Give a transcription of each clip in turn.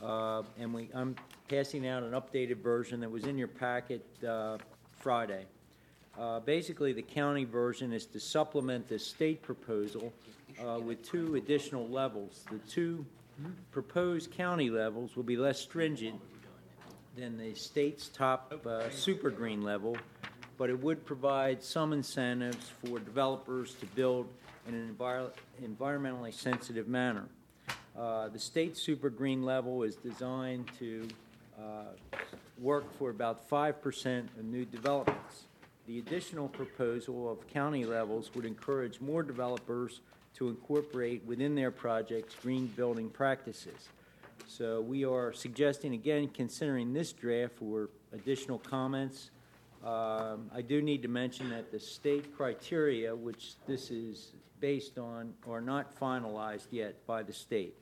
I'm passing out an updated version that was in your packet Friday. Basically, the county version is to supplement the state proposal with two additional levels. The two proposed county levels will be less stringent than the state's top super green level, but it would provide some incentives for developers to build in an environmentally sensitive manner. The state super green level is designed to work for about 5% of new developments. The additional proposal of county levels would encourage more developers to incorporate within their projects green building practices. So we are suggesting, again, considering this draft for additional comments. I do need to mention that the state criteria, which this is based on, are not finalized yet by the state.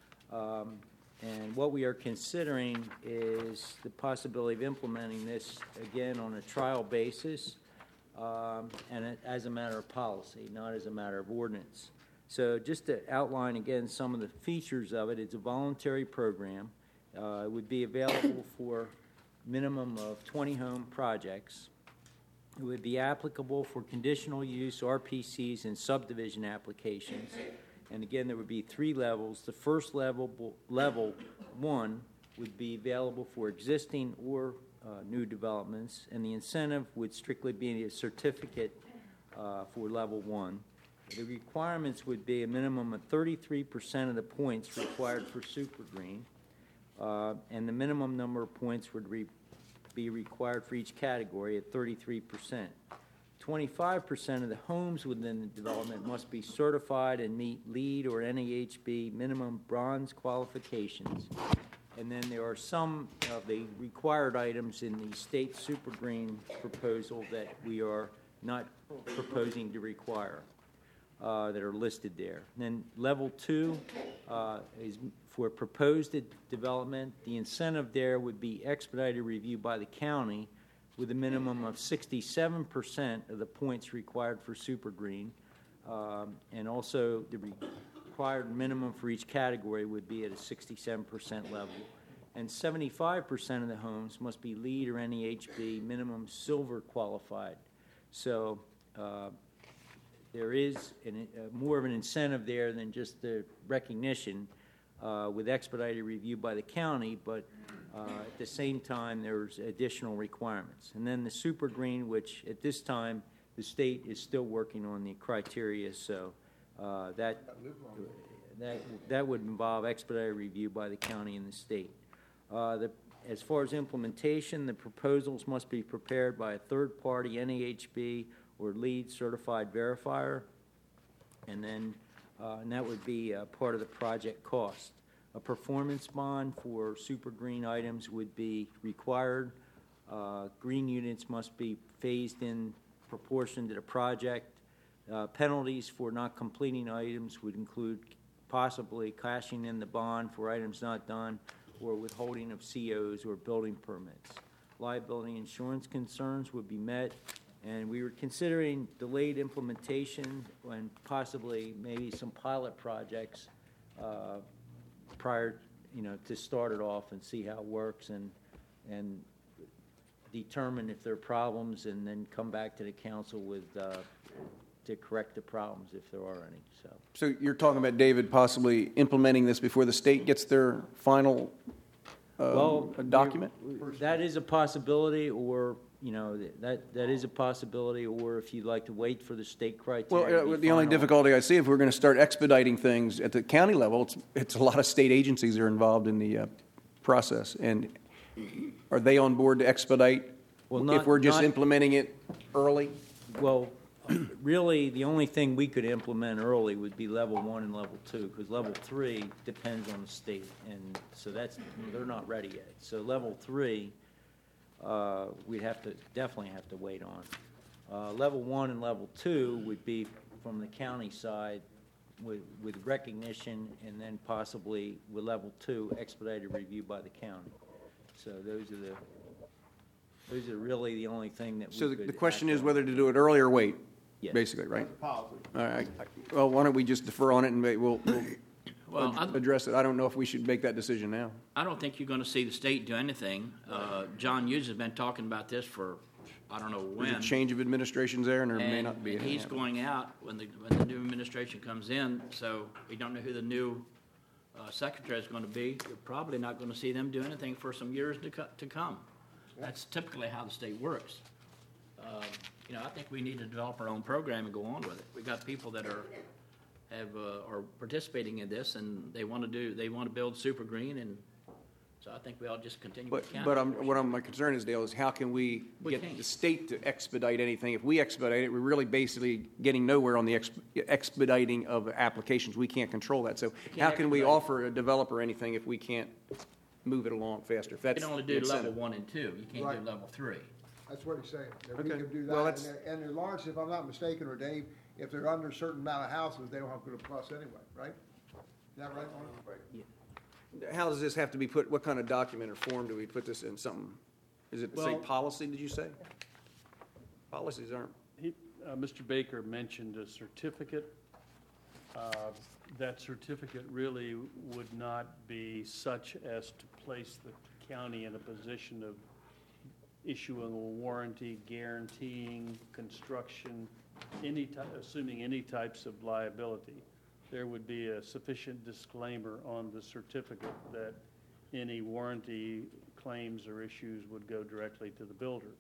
And what we are considering is the possibility of implementing this, again, on a trial basis and as a matter of policy, not as a matter of ordinance. So just to outline, again, some of the features of it, it's a voluntary program. It would be available for minimum of 20 home projects. It would be applicable for conditional use, RPCs, and subdivision applications. And again, there would be three levels. The first level 1, would be available for existing or new developments, and the incentive would strictly be a certificate for level 1. The requirements would be a minimum of 33% of the points required for super green, and the minimum number of points would be required for each category at 33%. 25% of the homes within the development must be certified and meet LEED or NAHB minimum bronze qualifications. And then there are some of the required items in the state super green proposal that we are not proposing to require that are listed there. And then level 2 is for proposed development. The incentive there would be expedited review by the county with a minimum of 67% of the points required for super green, and also the required minimum for each category would be at a 67% level, and 75% of the homes must be LEED or NAHB minimum silver qualified. So there is more of an incentive there than just the recognition with expedited review by the county, but at the same time, there's additional requirements. And then the super green, which at this time, the state is still working on the criteria, so that would involve expedited review by the county and the state. As far as implementation, the proposals must be prepared by a third-party NAHB or LEED certified verifier, and then and that would be part of the project cost. A performance bond for super green items would be required. Green units must be phased in proportion to the project. Penalties for not completing items would include possibly cashing in the bond for items not done or withholding of COs or building permits. Liability insurance concerns would be met, and we were considering delayed implementation and possibly maybe some pilot projects prior, to start it off and see how it works and determine if there are problems, and then come back to the council with to correct the problems if there are any. So you're talking about, David, possibly implementing this before the state gets their final document? That is a possibility, or that is a possibility, or if you'd like to wait for the state criteria. Well, the only difficulty I see, if we're going to start expediting things at the county level, it's a lot of state agencies are involved in the process. And are they on board to expedite if we're just implementing it early? Well, really, the only thing we could implement early would be level 1 and level 2, because level 3 depends on the state, and so they're not ready yet. So level 3, we'd definitely have to wait on. Level 1 and level 2 would be from the county side with recognition, and then possibly with level 2 expedited review by the county. So those are really the only thing that we could. So the question is whether to do it early or wait. Yes. Basically, right? Policy. All right. Well, why don't we just defer on it, and Well, address it. I don't know if we should make that decision now. I don't think you're going to see the state do anything. John Hughes has been talking about this for, I don't know when. There's a change of administrations there, and there may not be. And he's going out when the new administration comes in, so we don't know who the new secretary is going to be. You're probably not going to see them do anything for some years to come. That's typically how the state works. I think we need to develop our own program and go on with it. We got people that are participating in this, and they want to build super green, and so I think we ought to just continue with the county. My concern is, Dale, is how can we get can't. the state to expedite anything? If we expedite it, we're really basically getting nowhere on the expediting of applications. We can't control that. So how can we offer a developer anything if we can't move it along faster? If You that's can only do level 1 and 2. You can't Right. do level 3. That's what he's saying, that we Okay. can do Well, that. that's- And Lawrence, if I'm not mistaken, or Dave, if they're under a certain amount of houses, they don't have to go to plus anyway, right? Is that right, Lawrence? Right. How does this have to be put, what kind of document or form do we put this in? Something, is it, say, Well- policy, did you say? Policies aren't. Mr. Baker mentioned a certificate. That certificate really would not be such as to place the county in a position of issuing a warranty, guaranteeing construction, assuming any types of liability. There would be a sufficient disclaimer on the certificate that any warranty claims or issues would go directly to the builder.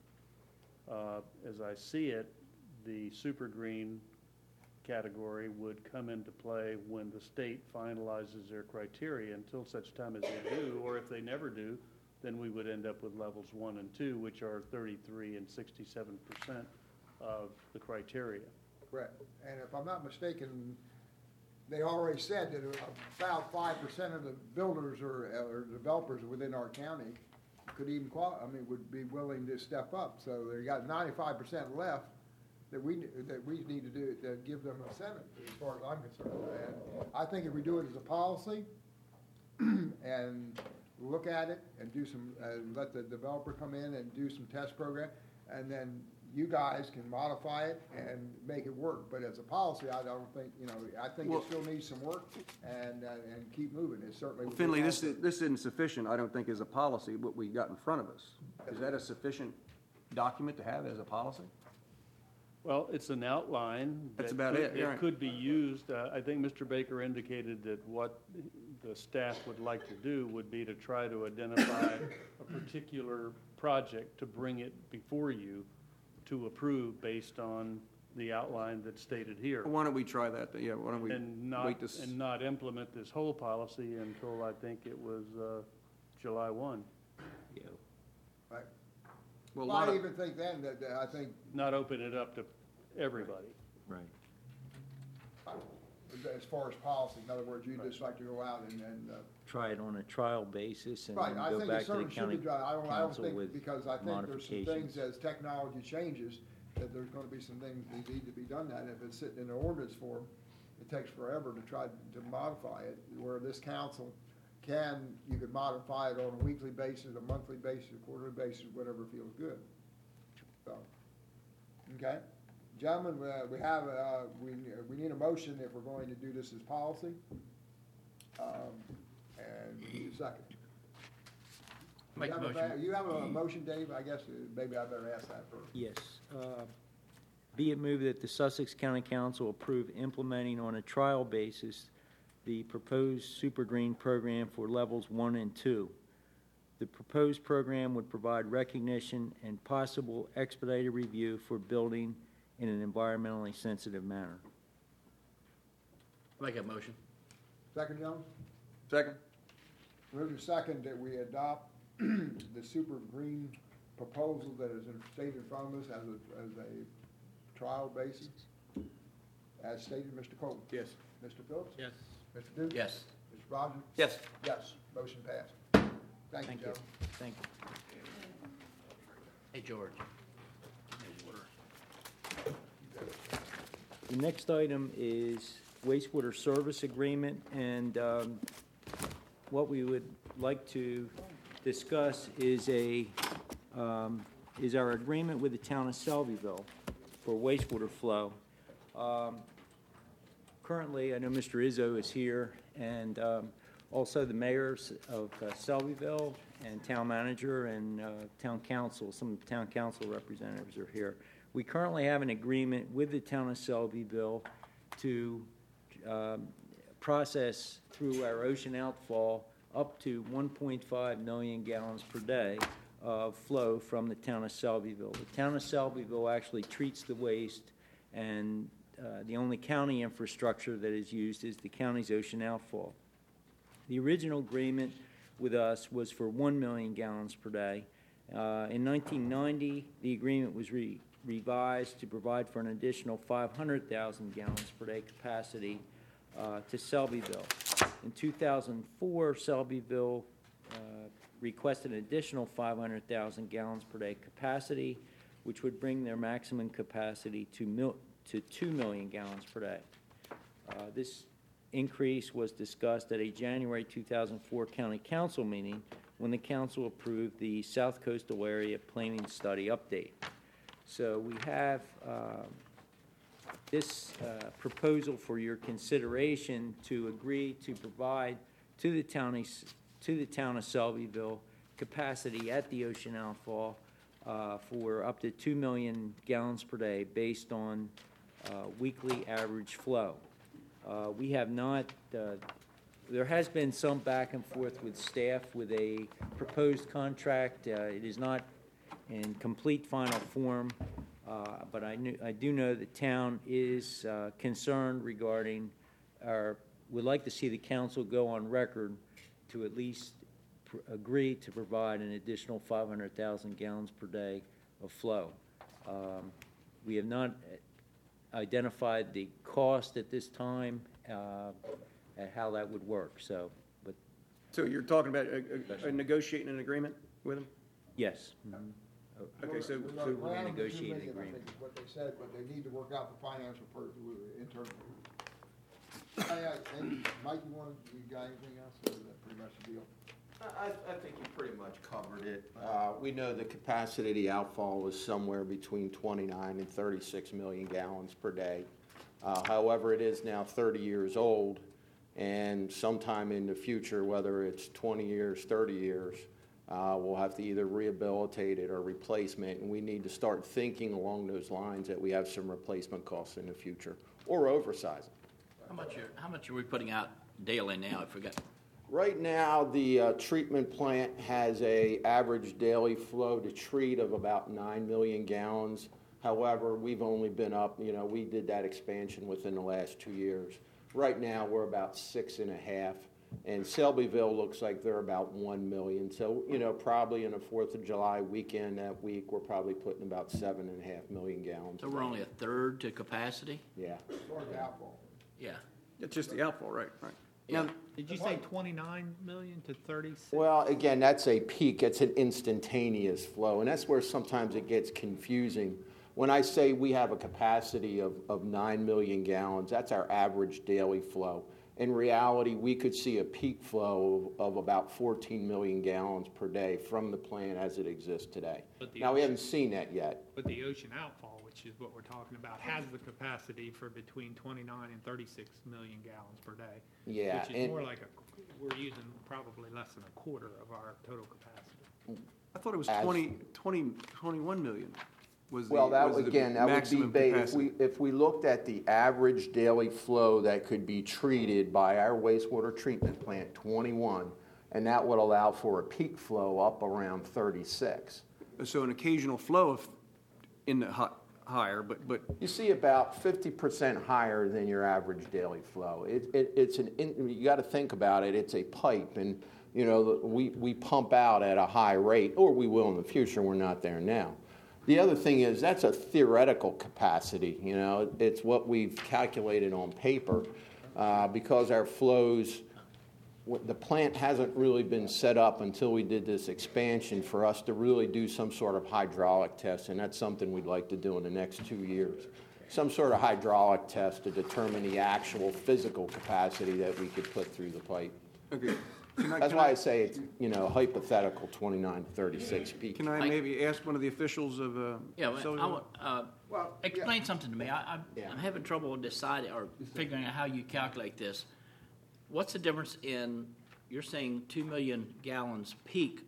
As I see it, the super green category would come into play when the state finalizes their criteria. Until such time as they do, or if they never do, then we would end up with levels 1 and 2, which are 33 and 67% of the criteria. Correct. And if I'm not mistaken, they already said that about 5% of the builders or developers within our county could even would be willing to step up. So they got 95% left that we need to do to give them a incentive, as far as I'm concerned. And I think if we do it as a policy and look at it and do some, let the developer come in and do some test program, and then you guys can modify it and make it work. But as a policy, I don't think, I think it still needs some work and keep moving. It certainly. Well, Finley, this isn't sufficient, I don't think, as a policy, what we got in front of us. Is that a sufficient document to have as a policy? Well, it's an outline. That's about it, yeah. It could be used. I think Mr. Baker indicated that what the staff would like to do would be to try to identify a particular project to bring it before you to approve based on the outline that's stated here. Why don't we try that? Yeah, why don't we And wait this? not implement this whole policy until I think it was July 1. Right. Well, Well, I even think then that I think Not open it up to everybody. Right. as far as policy, in other words, you'd just like to go out and Try it on a trial basis and right, then I go think back it to the certainly should county be done. I don't council think, with because I think there's some things modifications. as technology changes, that there's gonna be some things that need to be done that, if it's sitting in the ordinance form, it takes forever to try to modify it, where this council you could modify it on a weekly basis, a monthly basis, a quarterly basis, whatever feels good. So, okay? Gentlemen, we need a motion if we're going to do this as policy. And we need a second. Make a motion. You have a motion, Dave? I guess maybe I better ask that first. Yes. Be it moved that the Sussex County Council approve implementing on a trial basis the proposed Super Green program for levels 1 and 2. The proposed program would provide recognition and possible expedited review for building in an environmentally sensitive manner. Make a motion. Second, gentlemen? Second? Move to second that we adopt the Super Green proposal that is stated in front of us as a trial basis. As stated, Mr. Colton? Yes. Mr. Phillips? Yes. Mr. Duke? Yes. Mr. Rogers? Yes. Yes, motion passed. Thank you, Thank you. gentlemen. Thank you. Hey, George. The next item is wastewater service agreement, and what we would like to discuss is our agreement with the town of Selbyville for wastewater flow. currently, I know Mr. Izzo is here, and also the mayors of Selbyville and town manager and town council, some town council representatives are here. We currently have an agreement with the town of Selbyville to process through our ocean outfall up to 1.5 million gallons per day of flow from the town of Selbyville. The town of Selbyville actually treats the waste, and the only county infrastructure that is used is the county's ocean outfall. The original agreement with us was for 1 million gallons per day. In 1990, the agreement was revised to provide for an additional 500,000 gallons per day capacity to Selbyville. In 2004, Selbyville requested an additional 500,000 gallons per day capacity, which would bring their maximum capacity to 2 million gallons per day. This increase was discussed at a January 2004 County Council meeting when the council approved the South Coastal Area Planning Study update. So we have this proposal for your consideration to agree to provide to the town of Selbyville capacity at the ocean outfall for up to 2 million gallons per day based on weekly average flow. We have not, there has been some back and forth with staff with a proposed contract. It is not in complete final form, but I do know the town is concerned regarding would like to see the council go on record to at least agree to provide an additional 500,000 gallons per day of flow. We have not identified the cost at this time and how that would work. So you're talking about negotiating an agreement with them? yes. Okay, so we're gonna negotiate an agreement. I think is what they said, but they need to work out the financial part internally. And Mike, you got anything else, or is that pretty much the deal? I think you pretty much covered it. We know the capacity of the outfall was somewhere between 29 and 36 million gallons per day. However, it is now 30 years old, and sometime in the future, whether it's 20 years, 30 years, we'll have to either rehabilitate it or replacement, and we need to start thinking along those lines that we have some replacement costs in the future, or oversizing. How much are we putting out daily now? I forgot. Right now, the treatment plant has a average daily flow to treat of about 9 million gallons. However, we've only been up, we did that expansion within the last 2 years. Right now, we're about 6.5, and Selbyville looks like they're about 1 million. So, probably in the 4th of July weekend that week, we're probably putting about 7.5 million gallons. So we're only a third to capacity? Yeah. Or the outfall. Yeah. It's just the outfall, right? Yeah. Now, Did you say 29 million to 36? Well, again, that's a peak. It's an instantaneous flow, and that's where sometimes it gets confusing. When I say we have a capacity of 9 million gallons, that's our average daily flow. In reality, we could see a peak flow of about 14 million gallons per day from the plant as it exists today. Now, we haven't seen that yet. But the ocean outfall, which is what we're talking about, has the capacity for between 29 and 36 million gallons per day. Yeah, Which is and- more like we're using probably less than a quarter of our total capacity. I thought it was As- 21 million. Well, that was would the be maximum capacity. if we looked at the average daily flow that could be treated by our wastewater treatment plant, 21, and that would allow for a peak flow up around 36. So an occasional flow in the higher, but You see about 50% higher than your average daily flow. You got to think about it. It's a pipe, and we pump out at a high rate, or we will in the future. We're not there now. The other thing is that's a theoretical capacity. It's what we've calculated on paper because our flows. The plant hasn't really been set up until we did this expansion for us to really do some sort of hydraulic test, and that's something we'd like to do in the next 2 years. Some sort of hydraulic test to determine the actual physical capacity that we could put through the pipe. okay. That's why I say it's, hypothetical 29 to 36 peak. Can I maybe ask one of the officials of Yeah, well, cellular? explain something to me. I'm Yeah. having trouble deciding or figuring out how you calculate this. What's the difference in, you're saying 2 million gallons peak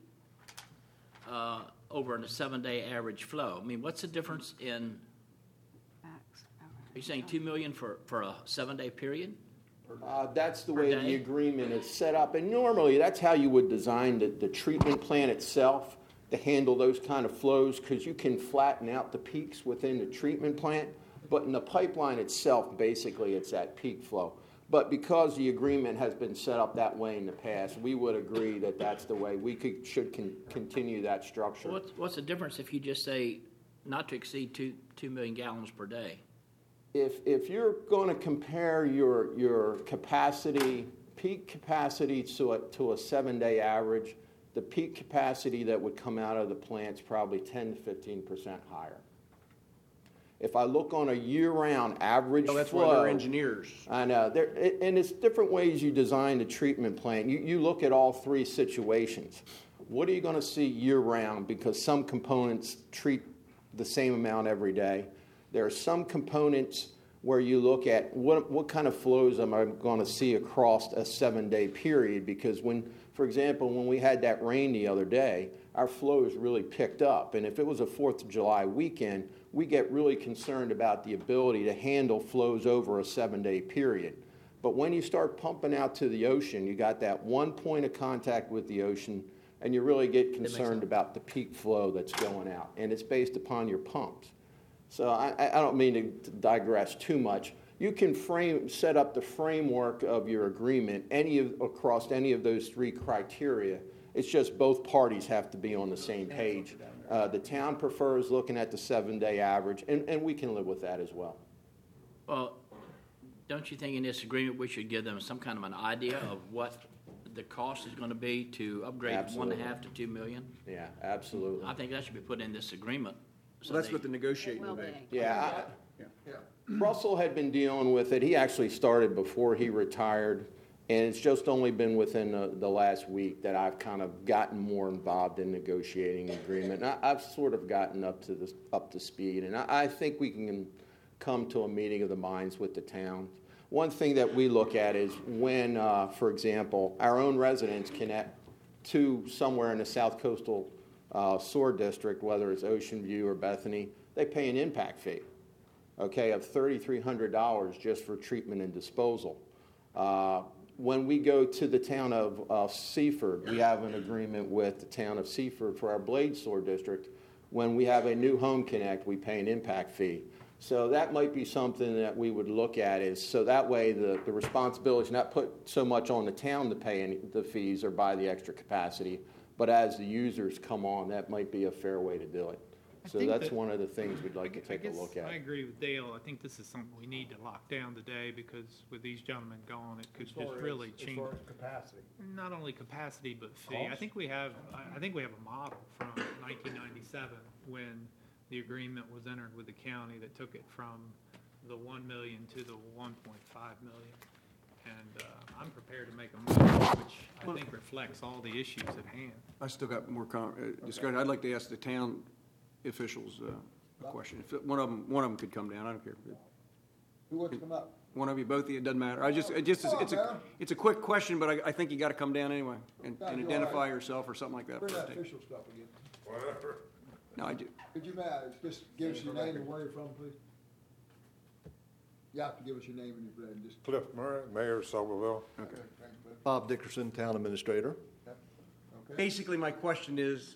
over in a 7-day average flow? I mean, what's the difference in, are you saying 2 million for a 7-day period? That's the Per way day? the agreement is set up, and normally that's how you would design the treatment plant itself to handle those kind of flows, because you can flatten out the peaks within the treatment plant, but in the pipeline itself, basically it's that peak flow. But because the agreement has been set up that way in the past, we would agree that that's the way we should continue that structure. What's the difference if you just say not to exceed 2 million gallons per day? If you're going to compare your capacity, peak capacity to a 7-day average, the peak capacity that would come out of the plant's probably 10 to 15% higher. If I look on a year-round average Oh, that's flow, why they're engineers. I know, and it's different ways you design the treatment plant. You look at all three situations. What are you going to see year-round? Because some components treat the same amount every day. There are some components where you look at what kind of flows am I going to see across a 7-day period, because for example, when we had that rain the other day, our flows really picked up. And if it was a 4th of July weekend, we get really concerned about the ability to handle flows over a 7-day period. But when you start pumping out to the ocean, you got that one point of contact with the ocean, and you really get concerned about the peak flow that's going out. And it's based upon your pumps. So I don't mean to digress too much. You can set up the framework of your agreement across any of those three criteria. It's just both parties have to be on the same page. The town prefers looking at the 7-day average, and we can live with that as well. Well, don't you think in this agreement we should give them some kind of an idea of what the cost is going to be to upgrade Absolutely. 1.5 to 2 million? Yeah, absolutely. I think that should be put in this agreement. So that's what the negotiating will be. Yeah, Russell had been dealing with it. He actually started before he retired, and it's just only been within the last week that I've kind of gotten more involved in negotiating the agreement. And I've sort of gotten up to speed, and I think we can come to a meeting of the minds with the town. One thing that we look at is when, for example, our own residents connect to somewhere in the South Coastal Sewer District, whether it's Ocean View or Bethany, they pay an impact fee, of $3,300 just for treatment and disposal. When we go to the town of Seaford, we have an agreement with the town of Seaford for our Blade Sewer District. When we have a new home connect, we pay an impact fee. So that might be something that we would look at, so that way the responsibility is not put so much on the town to pay the fees or buy the extra capacity, but as the users come on, that might be a fair way to do it. So think that's that- one of the things we'd like to take a look I at. agree with Dale. I think this is something we need to lock down today, because with these gentlemen gone, it could just really change. As far as capacity. Not only capacity, but fee. I think we have a model from 1997 when the agreement was entered with the county that took it from the 1 million to the 1.5 million. And I'm prepared to make a move which I think reflects all the issues at hand. I still got more discussion. I'd like to ask the town officials a question. If one of them could come down, I don't care. Who wants to come up? One of you, both of you, it doesn't matter. It's a quick question, but I think you got to come down anyway and identify yourself or something like that. Bring that official stuff again. No, I do. Could you, just give us your name and where you're from, please? You have to give us your name and your, just. Cliff Murray, Mayor of Somerville. Okay. Thanks, Cliff. Bob Dickerson, Town Administrator. Okay. Basically, my question is,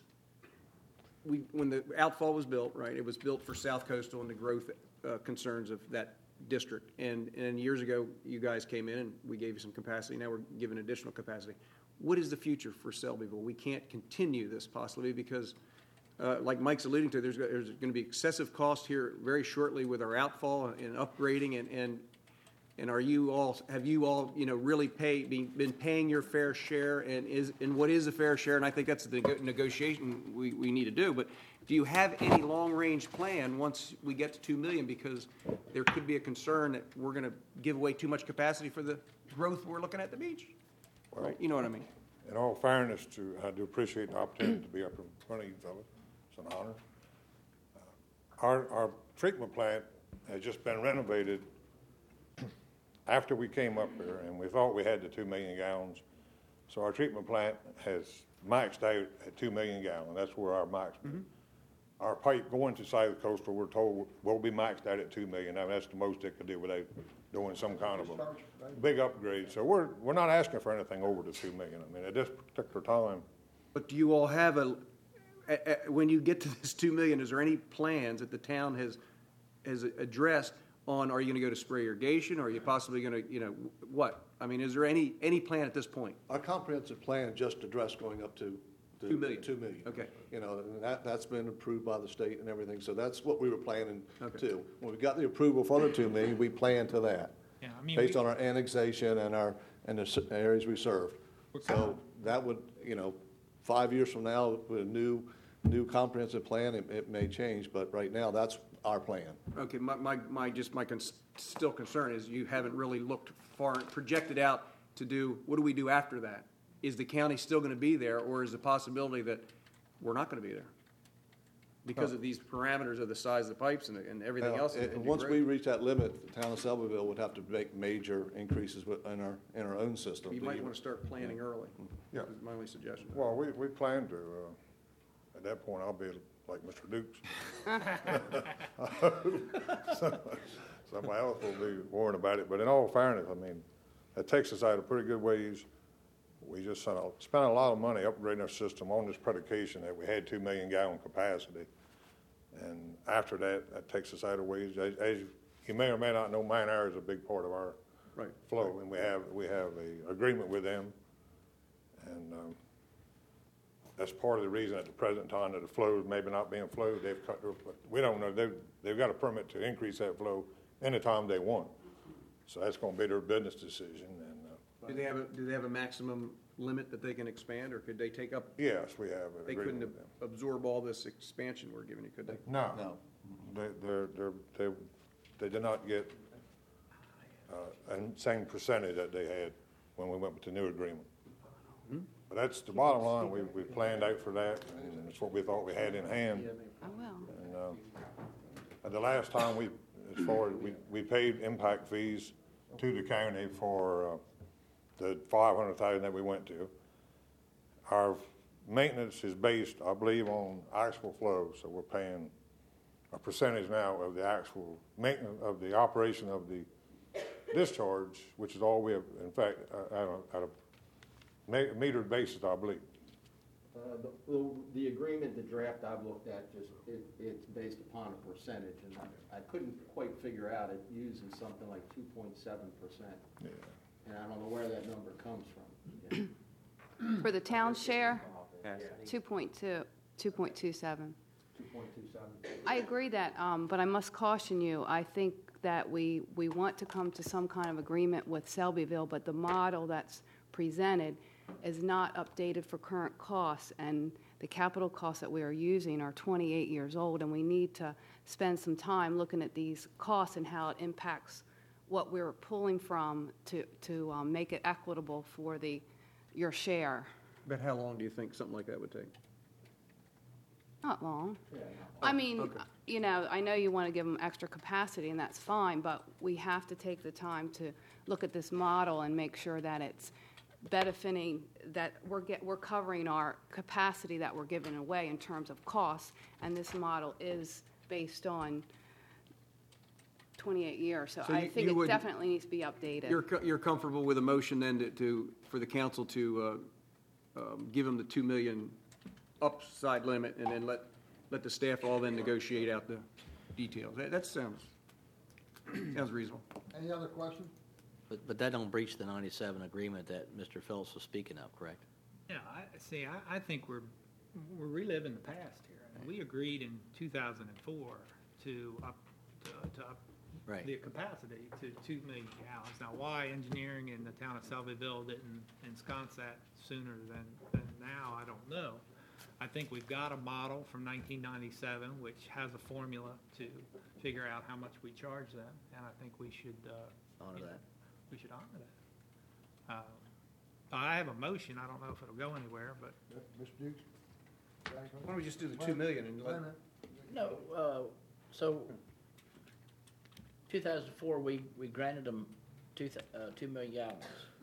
when the outfall was built, right, it was built for South Coastal and the growth concerns of that district. And years ago, you guys came in and we gave you some capacity. Now we're giving additional capacity. What is the future for Selbyville? We can't continue this possibly because, like Mike's alluding to, there's going to be excessive cost here very shortly with our outfall and upgrading. And have you all really been paying your fair share, and what is a fair share? And I think that's the negotiation we need to do. But do you have any long-range plan once we get to 2 million? Because there could be a concern that we're going to give away too much capacity for the growth we're looking at the beach. Right? You know what I mean? in all fairness I do appreciate the opportunity to be up in front of you fellas. It's an honor. Our treatment plant has just been renovated after we came up here, and we thought we had the 2 million gallons. So our treatment plant has maxed out at 2 million gallons. That's where our max. Our pipe going to South Coastal, we're told, will be maxed out at 2 million. Now, that's the most it could do without doing some kind of a big upgrade. So we're not asking for anything over the 2 million. I mean, at this particular time, But do you all have when you get to this 2 million, is there any plans that the town has addressed on, are you going to go to spray irrigation? Or are you possibly going to, what? I mean, is there any plan at this point? Our comprehensive plan just addressed going up to 2 million. 2 million. Okay. And that's been approved by the state and everything, so that's what we were planning Okay. to. When we got the approval for the 2 million, we planned to that, Yeah, I mean, based on our annexation and the areas we served. So that would, 5 years from now, with a new comprehensive plan, it may change, but right now, that's our plan. Okay, still concern is you haven't really looked far, projected out to do, what do we do after that? Is the county still going to be there, or is the possibility that we're not going to be there? Because of these parameters of the size of the pipes and everything else? And once we reach that limit, the town of Selbyville would have to make major increases in our own system. You might want to start planning early. Yeah. Is my only suggestion. well, we plan to, at that point, I'll be like Mr. Dukes. Somebody else will be worrying about it. But in all fairness, I mean, that takes us out a pretty good ways. We just spent a lot of money upgrading our system on this predication that we had 2 million gallon capacity. And after that takes us out of ways. As you may or may not know, Mine Hour is a big part of our flow, and we have a agreement with them. And that's part of the reason at the present time that the flow is maybe not being flowed. They've cut their, we don't know, they've got a permit to increase that flow anytime they want. So that's going to be their business decision. And Do they have a maximum limit that they can expand, or could they take up? yes, we have an They agreement couldn't with them. absorb all this expansion we're giving you, could they? No, they did not get the same percentage that they had when we went with the new agreement. But that's the bottom line. We planned out for that, and it's what we thought we had in hand. Oh, well. And the last time we paid impact fees to the county for the 500,000 that we went to. Our maintenance is based, I believe, on actual flow, so we're paying a percentage now of the actual maintenance of the operation of the discharge, which is all we have, in fact, at a metered basis, I believe. The agreement, the draft I've looked at, it's based upon a percentage, and I couldn't quite figure out, it uses something like 2.7%. Yeah. And I don't know where that number comes from. For the town share, Yes. 2.27. 2.27. I agree that, but I must caution you, I think that we want to come to some kind of agreement with Selbyville, but the model that's presented is not updated for current costs, and the capital costs that we are using are 28 years old, and we need to spend some time looking at these costs and how it impacts what we're pulling from to make it equitable for your share. But how long do you think something like that would take? Not long. I mean, okay. I know you want to give them extra capacity, and that's fine, but we have to take the time to look at this model and make sure that it's benefiting, that we're covering our capacity that we're giving away in terms of costs, and this model is based on 28 years, so I think it definitely needs to be updated. You're comfortable with a motion then for the council to give them the 2 million upside limit, and then let the staff all then negotiate out the details? That sounds reasonable. Any other questions? But that don't breach the 97 agreement that Mr. Phillips was speaking of, correct? Yeah, I think we're reliving the past here. I mean, we agreed in 2004 to up Right. the capacity to 2 million gallons. Now, why engineering in the town of Selbyville didn't ensconce that sooner than now, I don't know. I think we've got a model from 1997 which has a formula to figure out how much we charge them, and I think we should Honor that. We should honor that. I have a motion, I don't know if it'll go anywhere, but Mr. Dukes? Why don't we just do the 2 million and Wait a let, minute. No, so 2004, we granted them 2 million gallons.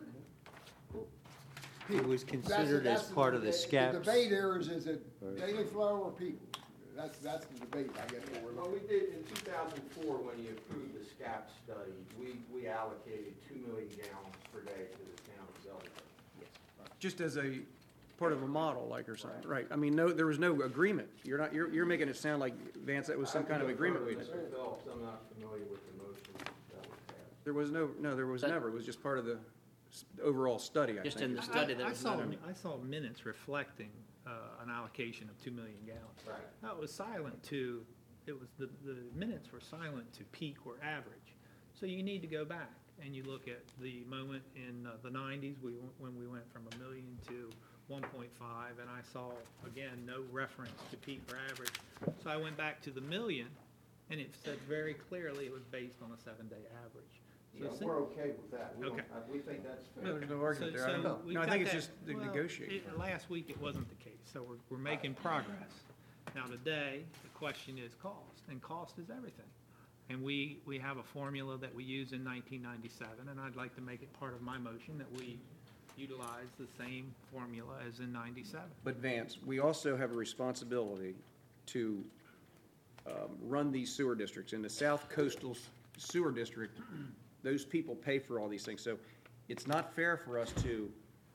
It was considered as That's part of the The SCAPS. debate here is it daily flow or people? That's the debate, I guess, that we're Well, looking we did, in 2004, when you approved the SCAP study, we allocated 2 million gallons per day to the town of Selbyville. just as a part of a model, like, or something, right? I mean, no, there was no agreement. You're making it sound like, Vance, that was some kind of agreement we had. Mr. Phelps, I'm not familiar with the motion that was passed. There was there was That- never. It was just part of the overall study, I Just think. in the study that I was saw, underneath. I saw minutes reflecting an allocation of 2 million gallons. Right. Now, it was silent to, it was, the minutes were silent to peak or average. So you need to go back and you look at the moment in the 90s, when we went from 1 million to 1.5, and I saw, again, no reference to peak or average. So I went back to the million, and it said very clearly it was based on a 7-day average. So Yeah, since- we're okay with that. We don't- Okay. We think that's fair. No, there's no argument there. I don't know. we've No, I got think it's that- just the well, negotiation. Last week, it wasn't the case, so we're making progress. Now, today, the question is cost, and cost is everything. And we have a formula that we used in 1997, and I'd like to make it part of my motion that we utilize the same formula as in 97. But Vance, we also have a responsibility to run these sewer districts. In the South Coastal Sewer District, those people pay for all these things. So it's not fair for us to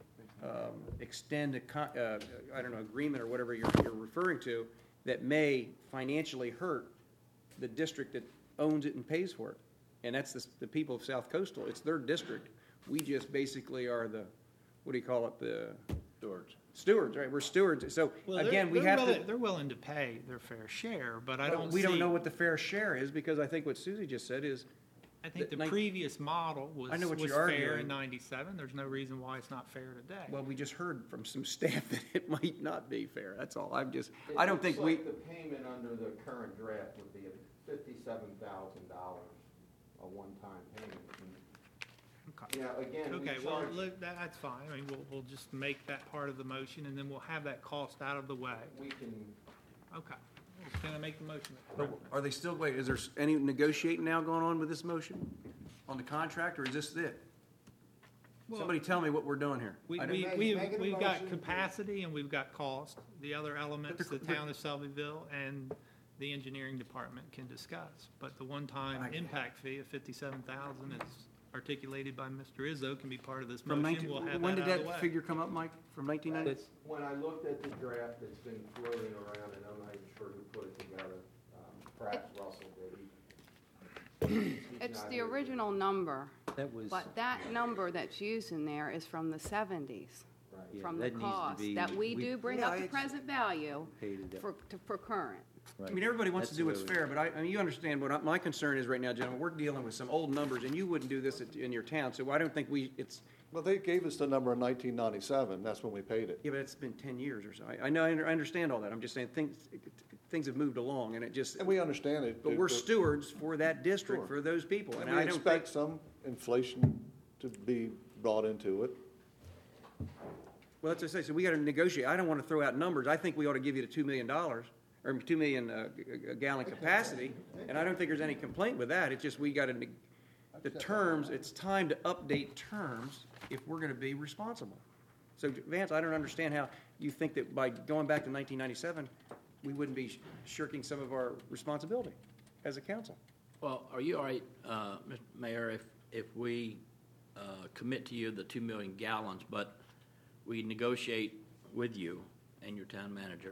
extend I don't know, agreement or whatever you're referring to that may financially hurt the district that owns it and pays for it. And that's the people of South Coastal. It's their district. We just basically are the, what do you call it, the Stewards. stewards, right? We're stewards. So Well, again, we they're have willing- to. They're willing to pay their fair share, but I But don't we don't see- know what the fair share is, because I think what Susie just said is, I think the the previous model was I know what was you're fair arguing. in 97. There's no reason why it's not fair today. well, we just heard from some staff that it might not be fair. That's all. I don't It think looks we, like the payment under the current draft would be $57,000, a one-time payment. Okay. Yeah, again, we Okay, well, charge, look, that's fine. I mean, we'll just make that part of the motion, and then we'll have that cost out of the way. we can, Okay. Can I make the motion? are they still, wait, is there any negotiating now going on with this motion on the contract, or is this it? Well, Somebody tell me what we're doing here. We, I don't- we, Make- we've, make it a we've got motion. capacity and we've got cost. The other elements, But the the- town of Selbyville and the engineering department can discuss. But the one-time I- impact fee of 57,000 is articulated by Mr. Izzo, can be part of this From motion. 19, We'll have when that did out of the that way. figure come up, Mike? From 1990? when I looked at the draft that's been floating around, and I'm not even sure who put it together, perhaps Russell did. He's It's not the here. original number, That was, but that number that's used in there is from the 70s, Right. yeah, from the that needs to cost, be. that we do bring Yeah, up to it's- present value Hated it. for current. I mean, everybody wants to That's do the what's way we- fair, but I mean, you understand what my concern is right now, gentlemen. We're dealing with some old numbers, and you wouldn't do this in your town, so I don't think it's, Well, they gave us the number in 1997, that's when we paid it. yeah, but it's been 10 years or so. I know, I understand all that. I'm just saying, things have moved along, and it just, And we understand it. but we're stewards for that district, Sure. for those people, and And I we don't think. expect some inflation to be brought into it. Well, that's what I say, so we got to negotiate. I don't want to throw out numbers. I think we ought to give you the $2 million, or 2 million gallon capacity, and I don't think there's any complaint with that. It's just we got to, the terms, it's time to update terms if we're going to be responsible. So Vance, I don't understand how you think that by going back to 1997, we wouldn't be shirking some of our responsibility as a council. Well, are you all right, Mr. Mayor, if we commit to you the 2 million gallons, but we negotiate with you and your town manager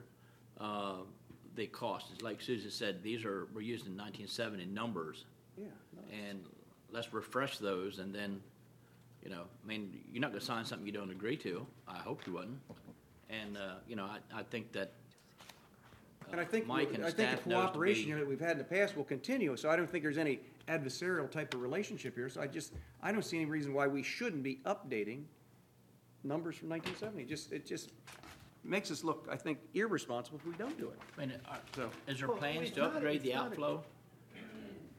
the costs? Like Susan said, we're using 1970 numbers, Yeah. and let's refresh those, and then, you know, I mean, you're not going to sign something you don't agree to. I hope you wouldn't. And, you know, I think that And I think, Mike and I think staff the knows to cooperation be- that we've had in the past will continue, so I don't think there's any adversarial type of relationship here. So I don't see any reason why we shouldn't be updating numbers from 1970. It just makes us look, I think, irresponsible if we don't do it. I mean, So- is there Well, plans it's to not- upgrade it's the not a- outflow?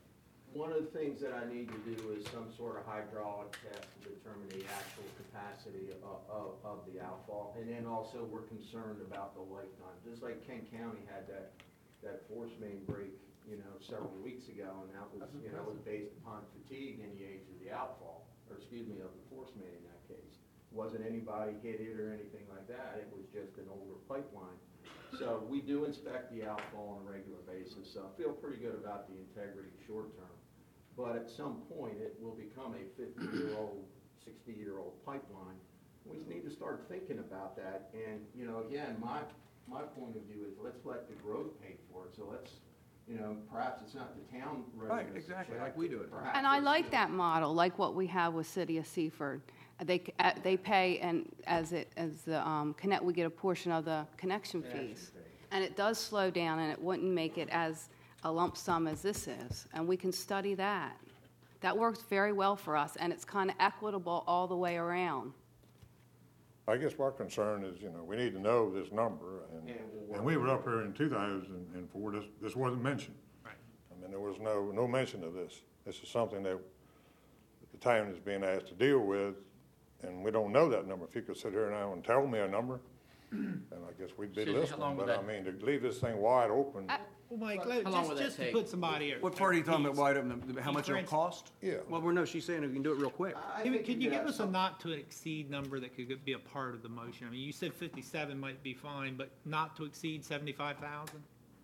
One of the things that I need to do is some sort of hydraulic test to determine the actual capacity of the outfall. And then also, we're concerned about the lifetime. Just like Kent County had that force main break, several weeks ago, and that was, was based upon fatigue and the age of the outfall, of the force main in that case. Wasn't anybody hit it or anything like that. It was just an older pipeline. So we do inspect the outfall on a regular basis, so I feel pretty good about the integrity short term. But at some point, it will become a 50-year-old, 60-year-old pipeline. We need to start thinking about that. And, again, my point of view is let's let the growth pay for it. So let's, perhaps it's not the town writing Right, exactly, like we do it. Perhaps And I it's like that model, like what we have with City of Seaford. They pay, and Connect, we get a portion of the connection fees. And it does slow down, and it wouldn't make it as a lump sum as this is. And we can study that. That works very well for us, and it's kind of equitable all the way around. I guess my concern is, we need to know this number, and we were up here in 2004, this wasn't mentioned. Right. I mean, there was no mention of this. This is something that the town is being asked to deal with, and we don't know that number. If you could sit here now and tell me a number, then I guess we'd be Susan, how listening. long would But I that- mean, to leave this thing wide open, Well, Mike, How long would that just to take? put somebody at. What part are you talking about, peace. wide open, how much it'll cost? Yeah. Well, no, she's saying we can do it real quick. Could you give us a not to exceed number that could be a part of the motion? I mean, you said 57 might be fine, but not to exceed 75,000?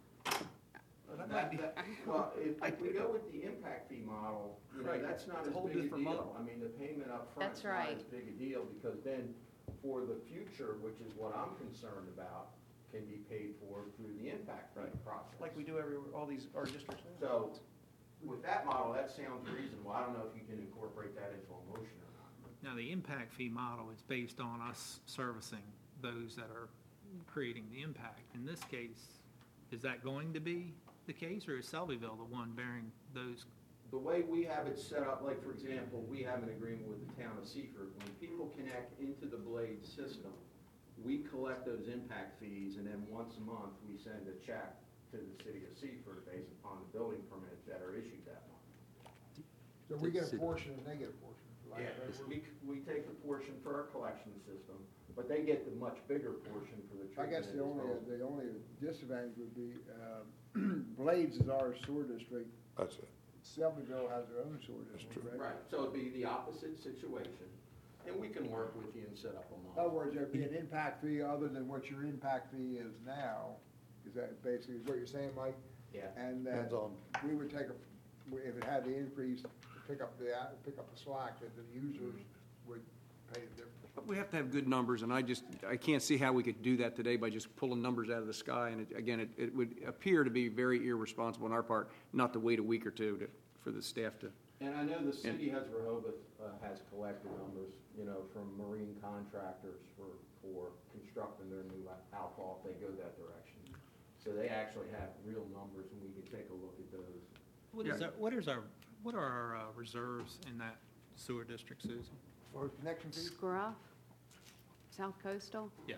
Well, if we go with the impact fee model, Right. that's not It's a as whole big a different deal. model. I mean, the payment up front That's is not right. as big a deal, because then for the future, which is what I'm concerned about, can be paid for through the impact fee process. Like we do all these, our districts now. So, with that model, that sounds reasonable. I don't know if you can incorporate that into a motion or not. Now, the impact fee model is based on us servicing those that are creating the impact. In this case, is that going to be the case, or is Selbyville the one bearing those? The way we have it set up, like, for example, we have an agreement with the town of Seaford. When people connect into the Blade system, we collect those impact fees, and then once a month, we send a check to the city of Seaford based upon the building permits that are issued that month. So we get a portion and they get a portion. Like, We take the portion for our collection system, but they get the much bigger portion for the I treatment. guess and disposal. the only disadvantage would be, Blades is our sewer district. that's it. Selbyville has their own sewer district, true. right? Right, so it'd be the opposite situation, and we can work with you and set up a In other model. words, there'd be an impact fee other than what your impact fee is now. Is that basically what you're saying, Mike? Yeah. And that Depends on- we would take if it had the increase, pick up the slack, that the users would pay the difference. But we have to have good numbers, and I can't see how we could do that today by just pulling numbers out of the sky. And it would appear to be very irresponsible on our part not to wait a week or two for the staff to. And I know the city has Rehoboth, has collected numbers, from marine contractors for constructing their new outfall if they go that direction. So they actually have real numbers, and we can take a look at those. What are our reserves in that sewer district, Susan? Or connection fee? Scruff, South Coastal? Yeah.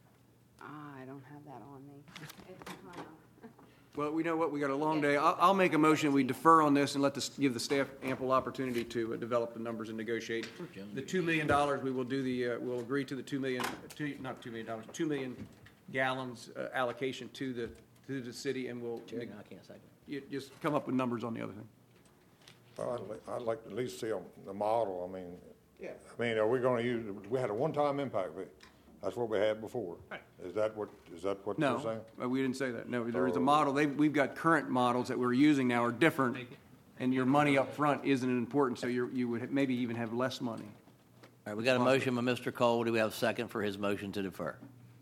I don't have that on me. It's kind of. Well, we know what, we got a long day. I'll make a motion, we defer on this and give the staff ample opportunity to develop the numbers and negotiate. The $2 million, we will we'll agree to the $2 million gallons allocation to the city, and we'll I can't second. just come up with numbers on the other thing. Well, I'd like to at least see the model. I mean, Yeah. are we gonna use, we had a one-time impact fee. That's what we had before. Right. Is that what you're saying? No, we didn't say that. No, there is a model. We've got current models that we're using now are different, and your money up front isn't important, so you would maybe even have less money. All right, we got a motion by Mr. Cole. Do we have a second for his motion to defer?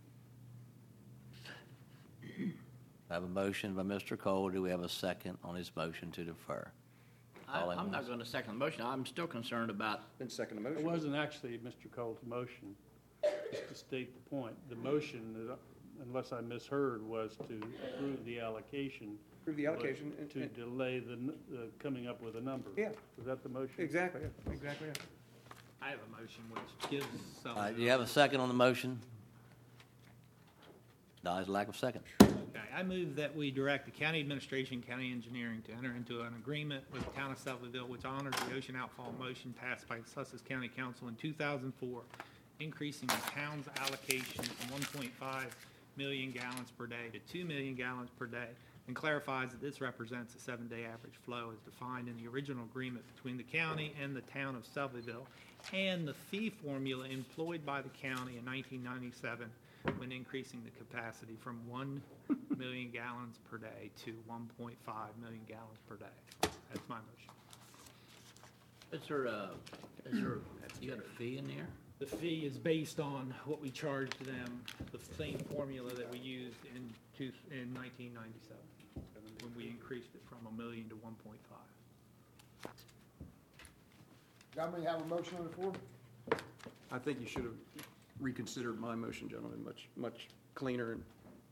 I have a motion by Mr. Cole. Do we have a second on his motion to defer? I'm not going to second the motion. I'm still concerned about, Then second the It motion. wasn't actually Mr. Cole's motion, just to state the point. The motion, unless I misheard, was to approve the allocation. Approve the allocation was and- To delay the coming up with a number. Yeah. Was that the motion? Exactly, yeah, exactly. Yeah. I have a motion which gives do you have a second on the motion? Dies lack of second. Okay, I move that we direct the county administration, county engineering to enter into an agreement with the town of Shelbyville which honors the ocean outfall motion passed by the Sussex County Council in 2004, increasing the town's allocation from 1.5 million gallons per day to 2 million gallons per day, and clarifies that this represents a 7-day average flow as defined in the original agreement between the county and the town of Shelbyville, and the fee formula employed by the county in 1997 when increasing the capacity from 1 million gallons per day to 1.5 million gallons per day. That's my motion. You got a fee in there? The fee is based on what we charged them, the same formula that we used in 1997, when we increased it from 1 million to 1.5. Gentlemen, you have a motion on the floor? I think you should have reconsidered my motion, gentlemen, much cleaner and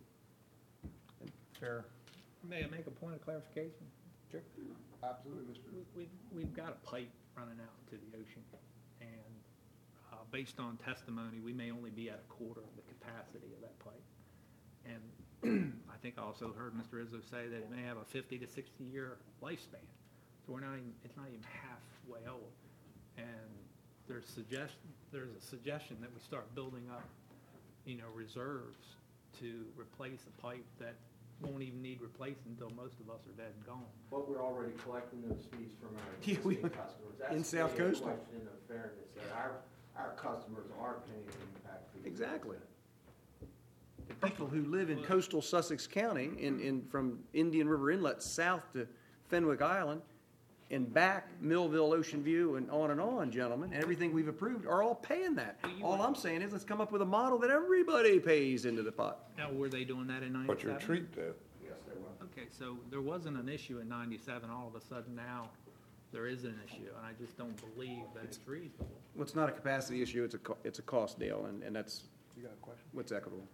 fair. May I make a point of clarification? Sure. Absolutely, Mr. We've got a pipe running out into the ocean, and based on testimony, we may only be at a quarter of the capacity of that pipe. And I think I also heard Mr. Izzo say that it may have a 50 to 60-year lifespan. So it's not even halfway old. And there's a suggestion that we start building up, reserves to replace a pipe that won't even need replacing until most of us are dead and gone. But we're already collecting those fees from our Yeah, we- existing customers. in That's South really a Coastal. question of fairness, that our customers are paying the impact fees. Exactly. The people who live in coastal Sussex County, from Indian River Inlet south to Fenwick Island, and back Millville, Ocean View, and on, gentlemen, and everything we've approved are all paying that. All I'm saying is, let's come up with a model that everybody pays into the pot. Now, were they doing that in 97? But your treat that. Yes, they will. Okay, so there wasn't an issue in 97. All of a sudden now, there is an issue, and I just don't believe that it's reasonable. Well, it's not a capacity issue, it's a cost deal, and that's what's equitable.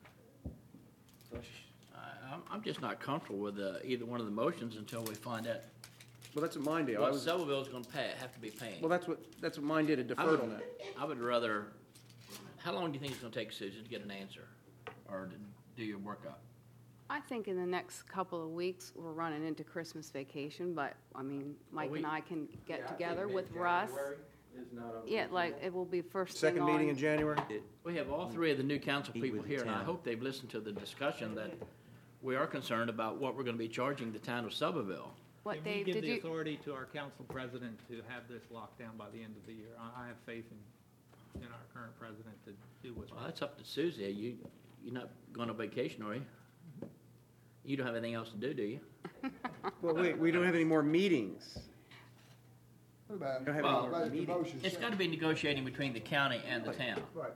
I'm just not comfortable with either one of the motions until we find out Well, that's what mine did. what Shelbyville's going to have to be paying. Well, that's what mine did, it deferred on that. I would rather, how long do you think it's going to take, Susan, to get an answer or to do your workup? I think in the next couple of weeks, we're running into Christmas vacation, but, Mike and I can get together with Russ. Yeah, it will be first thing Second meeting in on. January? We have all three of the new council people here, and I hope they've listened to the discussion that we are concerned about what we're going to be charging the town of Shelbyville. What, Can we Dave, give did the you, authority to our council president to have this locked down by the end of the year? I have faith in our current president to do what's Well, right. that's up to Susie. You're not going on vacation, are you? You don't have anything else to do you? Well, wait, we don't have any more meetings. What about, Don't have Well, any more about the meetings. motion? It's got to be negotiating between the county and the town. Right.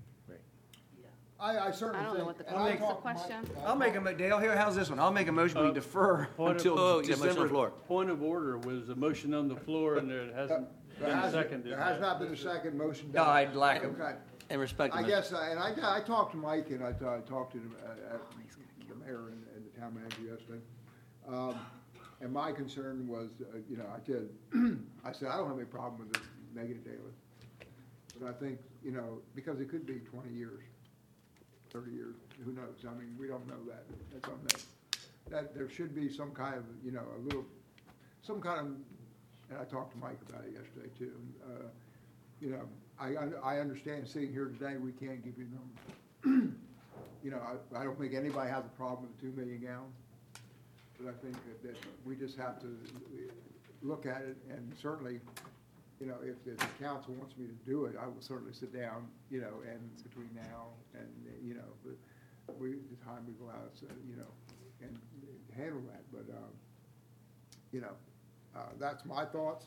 I certainly I don't know think. what the and I what's the talked to Mike- question? I'll make a, Dale, here, how's this one? I'll make a motion, we defer point of- until Oh, you got a motion on the December. floor. Point of order, was a motion on the floor and there hasn't There been has- seconded. There has not been a second motion. done. Died, lack of. Okay. In respect I to guess, and I talked to Mike and I talked to the mayor and the town manager yesterday. And my concern was, I said, I don't have any problem with the negative daily. But I think, because it could be 20 years, 30 years, who knows? I mean, we don't know that. That's unknown. That there should be some kind of, and I talked to Mike about it yesterday too. I understand sitting here today, we can't give you a number. I don't think anybody has a problem with 2 million gallons. But I think that we just have to look at it, and certainly, if the council wants me to do it, I will certainly sit down, and between now and, the time we go out, and handle that. But, that's my thoughts.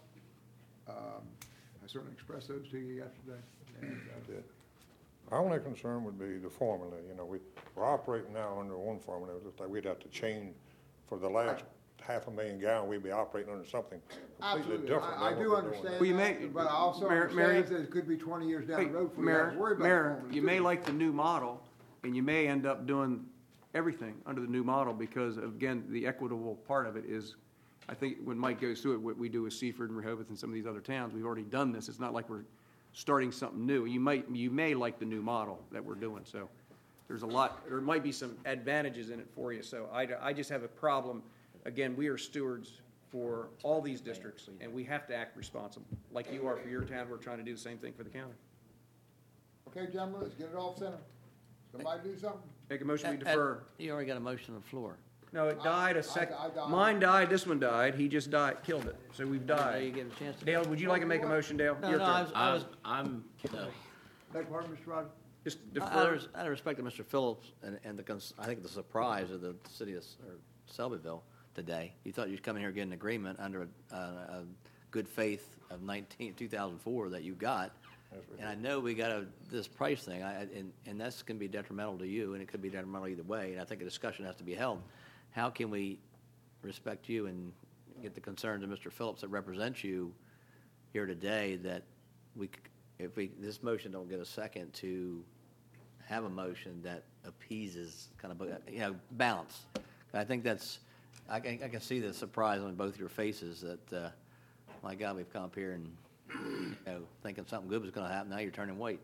I certainly expressed those to you yesterday. And, Our only concern would be the formula, we're operating now under one formula, it looks like we'd have to change for the last 500,000 gallon, we'd be operating under something completely Absolutely, different. I than do what we're doing understand now. Well, you that, may- but I also Mayor- Mary- understand that it could be 20 years down Hey, the road before you have to worry about the Mayor, formula, you too. may like the new model, and you may end up doing everything under the new model, because, again, the equitable part of it is, I think when Mike goes through it, what we do with Seaford and Rehoboth and some of these other towns, we've already done this. It's not like we're starting something new. You may like the new model that we're doing, so there's a lot, there might be some advantages in it for you. So I just have a problem. Again, we are stewards for all these districts, and we have to act responsible. Like you are for your town, we're trying to do the same thing for the county. Okay, gentlemen, let's get it off center. Somebody do something? Make a motion, we defer. You already got a motion on the floor. No, it died a sec, I died. mine died, this one died, he just died, killed it, so we've Now you died. get a chance to. Dale, would you like to make a motion, Dale? No, Your no, turn. I'm, no. Beg pardon, Mr. Rogers? Just Out defer. of respect to Mr. Phillips and I think the surprise of the city of Selbyville today, you thought you'd come in here and get an agreement under a good faith of 2004 that you got. And I know we got this price thing, and that's going to be detrimental to you, and it could be detrimental either way. And I think a discussion has to be held. How can we respect you and get the concerns of Mr. Phillips that represents you here today that if this motion don't get a second to have a motion that appeases kind of, balance. I think that's, I can see the surprise on both your faces that, my God, we've come up here and, thinking something good was going to happen. Now you're turning white.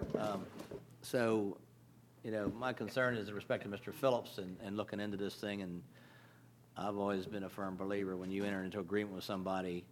So, my concern is in respect to Mr. Phillips and looking into this thing. And I've always been a firm believer when you enter into agreement with somebody,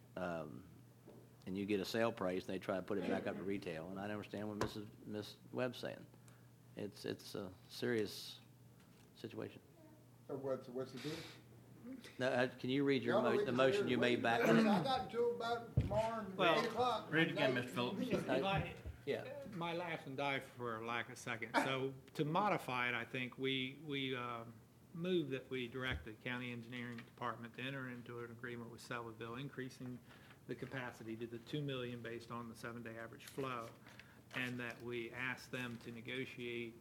and you get a sale price, and they try to put it back up to retail. And I don't understand what Ms. Webb's saying. It's a serious situation. So what's the deal? Now, can you read your the motion you made back? I got until about tomorrow Well, at 8 o'clock. Read it again, Mr. Phillips. Yeah. My last one died for lack of second. So to modify it, I think we move that we direct the county engineering department to enter into an agreement with Selbyville, increasing the capacity to the 2 million based on the 7-day average flow, and that we ask them to negotiate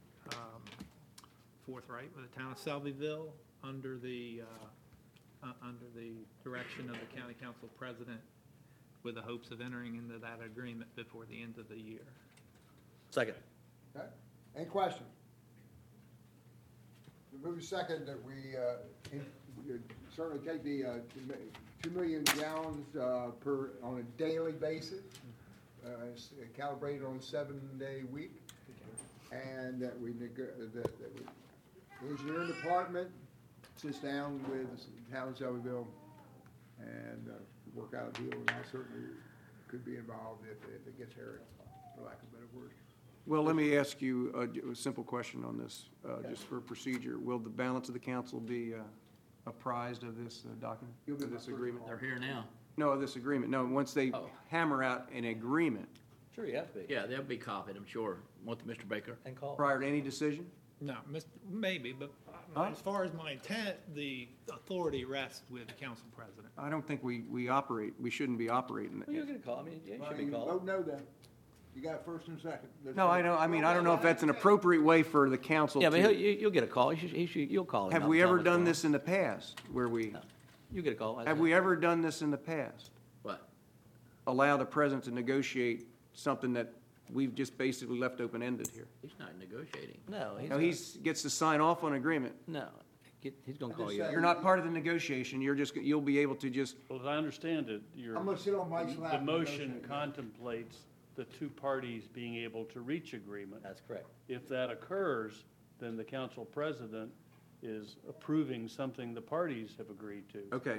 forthright with the town of Selbyville under the direction of the county council president, with the hopes of entering into that agreement before the end of the year. Second. Okay. Any questions? We move second that we certainly take the 2 million gallons on a daily basis, calibrated on a 7-day week, and that the engineering department sits down with the town of Selbyville and work out a deal, and I certainly could be involved if it gets hairy, for lack of a better word. Well, let me ask you a simple question on this, just for procedure. Will the balance of the council be apprised of this document, of this agreement? They're here now. No, of this agreement. No, once they hammer out an agreement Sure, you have to be. Yeah, they'll be copied, I'm sure. Want Mr. Baker? And call. prior to any decision? No, maybe, but as far as my intent, the authority rests with the council president. I don't think we operate, we shouldn't be operating. Well, you're going to call. I mean, yeah, you Well, should be you called. vote no then. You got first and second. No, I know, I mean, I don't know if that's an appropriate way for the council Yeah, but to. you'll get a call. You'll call him. Have up we and tell ever him what's done going this in the past, where we, on. You get a call. have we ever done this in the past? What? Allow the president to negotiate something that we've just basically left open-ended here? He's not negotiating. No, No, he's, gets to sign off on agreement. No, he's going to call just you. say- You're not part of the negotiation, you'll be able to just, Well, as I understand it, I'm gonna sit on Mike's lap. the and motion negotiate. contemplates the two parties being able to reach agreement. That's correct. If that occurs, then the council president is approving something the parties have agreed to. okay,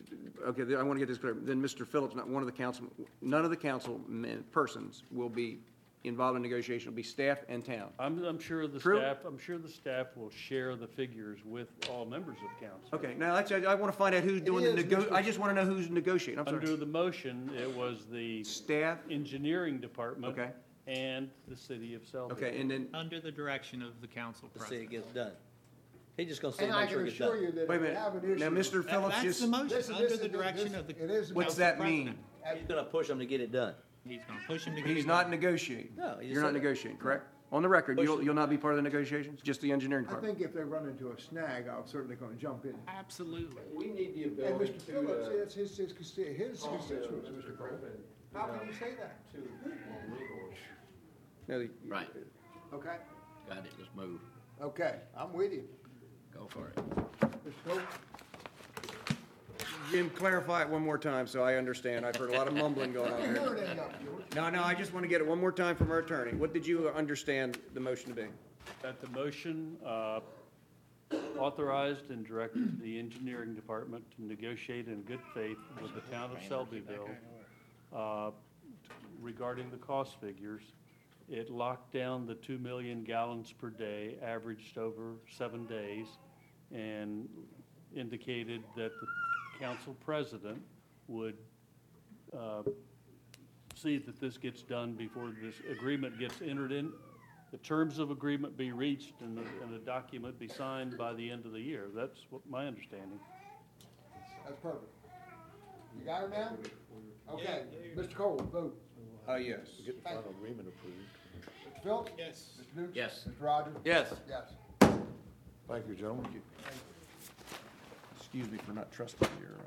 I want to get this clear. Then Mr. Phillips, not one of the council, none of the council persons will be involved in negotiation, it'll be staff and town. I'm sure the True. staff will share the figures with all members of council. Okay, now, I want to find out who's doing the is, nego, Mr. I just want to know who's negotiating, I'm Under sorry. the motion, it was the Staff, engineering department Okay. and the city of Selbyville. okay, and then, Under the direction of the council Let's see it president. gets done. He's just going to say, And I make sure can it gets assure done. you that wait a if we have an minute, issue. now, Mr. Phillips That's just, the motion, This- under this- the direction this- of the it is- what's council that president. mean? He's going to push them to get it done. He's going to push him to get He's it not done. negotiating? No, he just You're not said it. negotiating, correct? On the record, Push you'll it. not be part of the negotiations, just the engineering I department? think if they run into a snag, I'm certainly gonna jump in. Absolutely. We need the And ability Mr. Phillips, it's his constituents, Mr. President. How can you say that? No, the- Right. Okay, Got it. Let's move. okay, I'm with you. Go for it. Mr. Phillips? Jim, clarify it one more time so I understand. I've heard a lot of mumbling going on You're here. an up, George. No, I just want to get it one more time from our attorney. What did you understand the motion to be? That the motion authorized and directed the engineering department to negotiate in good faith with the town of Selbyville regarding the cost figures. It locked down the 2 million gallons per day averaged over 7 days and indicated that the council president would see that this gets done before this agreement gets entered in, the terms of agreement be reached and the document be signed by the end of the year. That's what my understanding. That's perfect. You got it now? Okay, Mr. Cole, vote. Yes. Get the final agreement approved. Mr. Phillips? Yes. Mr. Dukes? Yes. Mr. Rogers? Yes. Yes. Thank you, gentlemen. Excuse me for not trusting your